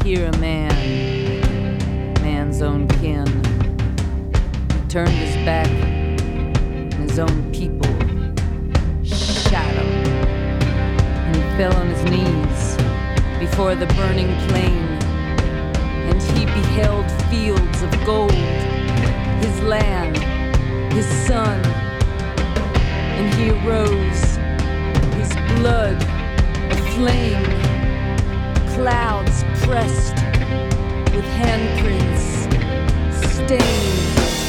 hear a man's own kin. He turned his back, and his own people shot him. And he fell on his knees before the burning plain, and he beheld fields of gold, his land, his son, and he arose, his blood aflame, clouds pressed with handprints stained.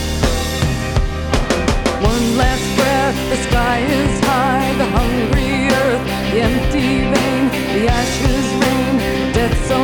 One last breath, the sky is high, the hungry earth, the empty vein, the ashes rain, death's